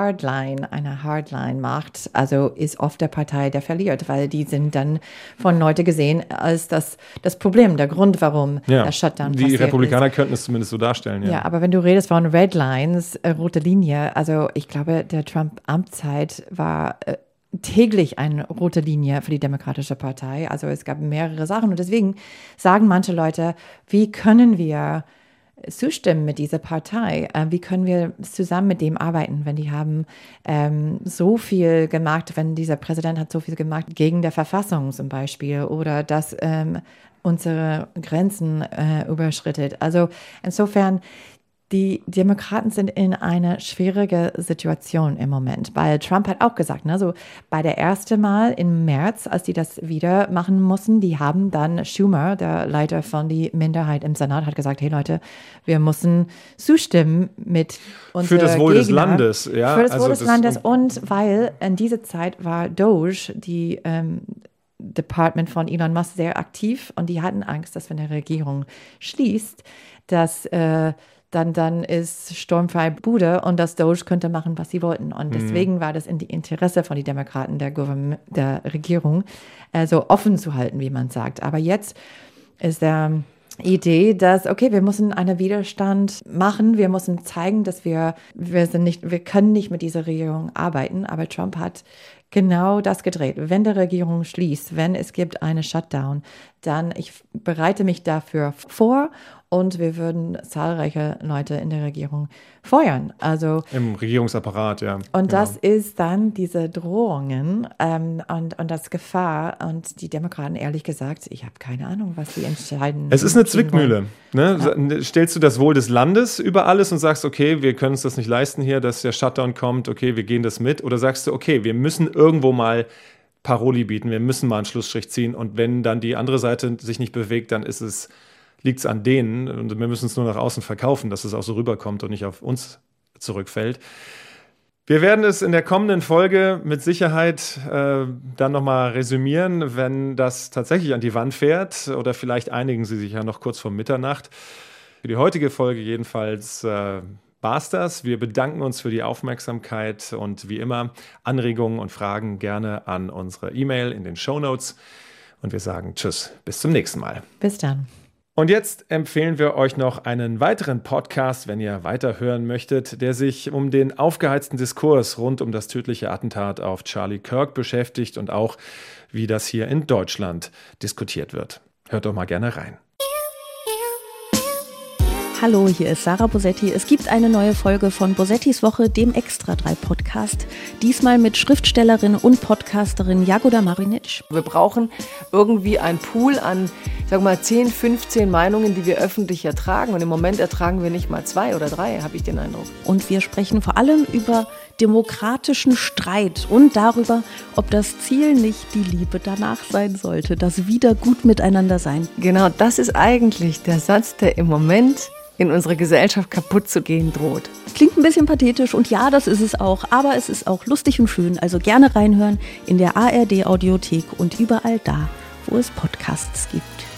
eine Hardline macht, also ist oft der Partei, der verliert, weil die sind dann von Leuten gesehen als das Problem, der Grund, warum der Shutdown passiert ist. Die Republikaner könnten es zumindest so darstellen. Ja, aber wenn du redest von Red Lines, rote Linie, also ich glaube, der Trump-Amtszeit war täglich eine rote Linie für die Demokratische Partei. Also es gab mehrere Sachen und deswegen sagen manche Leute, wie können wir zustimmen mit dieser Partei? Wie können wir zusammen mit dem arbeiten, wenn die haben so viel gemacht, wenn dieser Präsident hat so viel gemacht gegen der Verfassung zum Beispiel oder dass unsere Grenzen überschrittet. Also insofern, die Demokraten sind in einer schwierigen Situation im Moment, weil Trump hat auch gesagt, ne, so bei der ersten Mal im März, als die das wieder machen mussten, die haben dann Schumer, der Leiter von der Minderheit im Senat, hat gesagt, hey Leute, wir müssen zustimmen mit unseren Für das Wohl Gegner, des Landes. Ja, für das Wohl des Landes und weil in dieser Zeit war Doge, die Department von Elon Musk, sehr aktiv und die hatten Angst, dass wenn die Regierung schließt, dass dann ist sturmfrei Bude und das Doge könnte machen, was sie wollten. Und deswegen war das in die Interesse von den Demokraten, der Regierung, so offen zu halten, wie man sagt. Aber jetzt ist der Idee, dass, okay, wir müssen einen Widerstand machen, wir müssen zeigen, dass wir können nicht mit dieser Regierung arbeiten. Aber Trump hat genau das gedreht. Wenn die Regierung schließt, wenn es gibt eine Shutdown, dann ich bereite mich dafür vor und wir würden zahlreiche Leute in der Regierung feuern. Also im Regierungsapparat, ja. Und das ist dann diese Drohungen und das Gefahr. Und die Demokraten, ehrlich gesagt, ich habe keine Ahnung, was sie entscheiden. Es ist eine Zwickmühle. Ne? Ja. Stellst du das Wohl des Landes über alles und sagst, okay, wir können uns das nicht leisten hier, dass der Shutdown kommt, okay, wir gehen das mit. Oder sagst du, okay, wir müssen irgendwo mal Paroli bieten, wir müssen mal einen Schlussstrich ziehen. Und wenn dann die andere Seite sich nicht bewegt, dann liegt es an denen und wir müssen es nur nach außen verkaufen, dass es auch so rüberkommt und nicht auf uns zurückfällt. Wir werden es in der kommenden Folge mit Sicherheit dann nochmal resümieren, wenn das tatsächlich an die Wand fährt oder vielleicht einigen Sie sich ja noch kurz vor Mitternacht. Für die heutige Folge jedenfalls war's das. Wir bedanken uns für die Aufmerksamkeit und wie immer Anregungen und Fragen gerne an unsere E-Mail in den Shownotes und wir sagen Tschüss, bis zum nächsten Mal. Bis dann. Und jetzt empfehlen wir euch noch einen weiteren Podcast, wenn ihr weiterhören möchtet, der sich um den aufgeheizten Diskurs rund um das tödliche Attentat auf Charlie Kirk beschäftigt und auch, wie das hier in Deutschland diskutiert wird. Hört doch mal gerne rein. Hallo, hier ist Sarah Bosetti. Es gibt eine neue Folge von Bosettis Woche, dem Extra 3 Podcast. Diesmal mit Schriftstellerin und Podcasterin Jagoda Marinic. Wir brauchen irgendwie einen Pool an, 10, 15 Meinungen, die wir öffentlich ertragen. Und im Moment ertragen wir nicht mal 2 oder 3, habe ich den Eindruck. Und wir sprechen vor allem über demokratischen Streit und darüber, ob das Ziel nicht die Liebe danach sein sollte, das wieder gut miteinander sein. Genau, das ist eigentlich der Satz, der im Moment in unserer Gesellschaft kaputt zu gehen droht. Klingt ein bisschen pathetisch und ja, das ist es auch, aber es ist auch lustig und schön, also gerne reinhören in der ARD Audiothek und überall da, wo es Podcasts gibt.